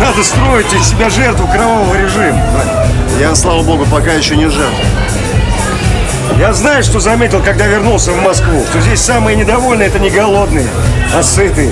надо строить из себя жертву кровавого режима. Я, слава богу, пока еще не жертва. Я знаю, что заметил, когда вернулся в Москву, что здесь самые недовольные — это не голодные, а сытые.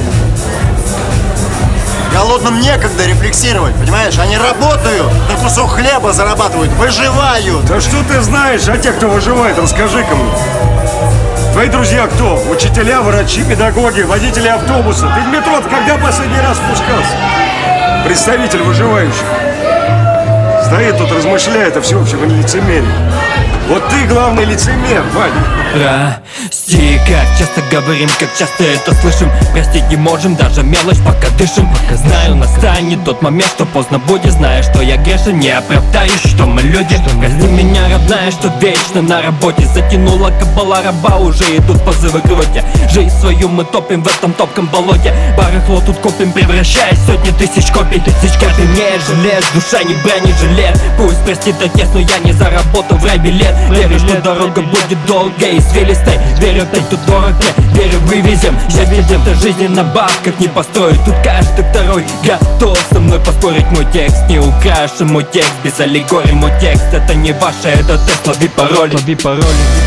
Голодным некогда рефлексировать, понимаешь? Они работают, на кусок хлеба зарабатывают, выживают. Да что ты знаешь о тех, кто выживает? Расскажи-ка мне. Твои друзья кто? Учителя, врачи, педагоги, водители автобуса. Ты в метро когда последний раз спускался? Представитель выживающих. Стоит тут, размышляет о всеобщем лицемерии. Вот ты главный лицемер, Ваня. Прости, как часто говорим, как часто это слышим. Простить не можем, даже мелочь, пока дышим. Знаю, настанет тот момент, что поздно будет. Знаю, что я грешен, не оправдаюсь, что мы люди. Прости меня, родная, что вечно на работе. Затянула кабала раба, уже идут позывы к рвоте. Жизнь свою мы топим в этом топком болоте. Барахло тут копим, превращаясь в сотни тысяч копий. Каждый не желез, душа не бронит жилет. Пусть простит отец, но я не заработал в рай билет. Верю, что дорога будет долгой и свелистой. Верю, ты тут дорог мне, верю, вывезем. Счастье где-то жизни на бабках не построить. Тут каждый второй готов со мной поспорить. Мой текст не украшен, мой текст без аллегорий. Мой текст это не ваше, это тест, лови пароли. Лови пароли.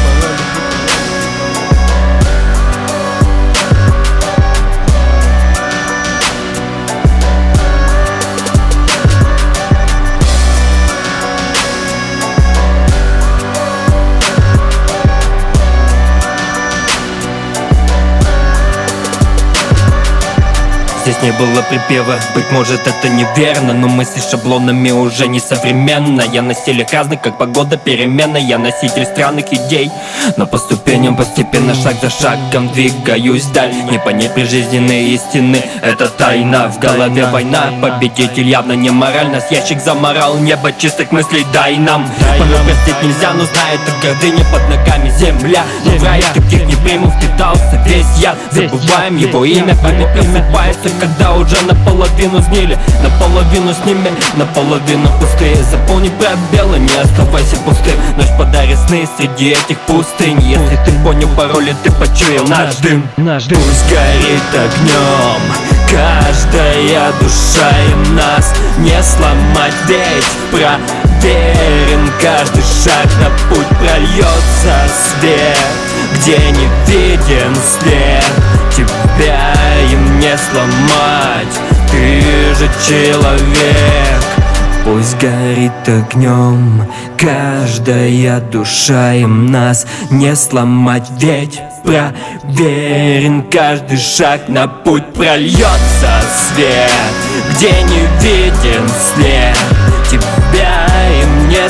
Здесь не было припева, быть может это неверно, но мысли шаблонами уже не современно. Я на стилях разных, как погода переменная. Я носитель странных идей, но по ступеням постепенно, шаг за шагом двигаюсь вдаль. Не понять прижизненные истины, это тайна. В голове война, победитель явно не морально. С ящик заморал, небо чистых мыслей дай нам. Порой простить нельзя, но знает о гордыне, под ногами земля. Но в рай таких не приму, впитался весь я. Забываем его имя, память просыпается, когда уже наполовину сгнили, наполовину с ними, наполовину пустые. Заполни пробелы, не оставайся пустым. Ночь подарит сны среди этих пустынь. Если ты понял пароли, ты почуял наш дым. Пусть горит огнем каждая душа, и нас не сломать, ведь проверен каждый шаг. На путь прольется свет, где не виден след. Тебя им не сломать, ты же человек. Пусть горит огнем каждая душа, им нас не сломать, ведь проверен каждый шаг. На путь прольется свет, где не виден след. Тебя им не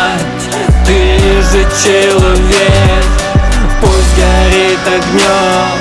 сломать, ты же человек. Пусть горит огнем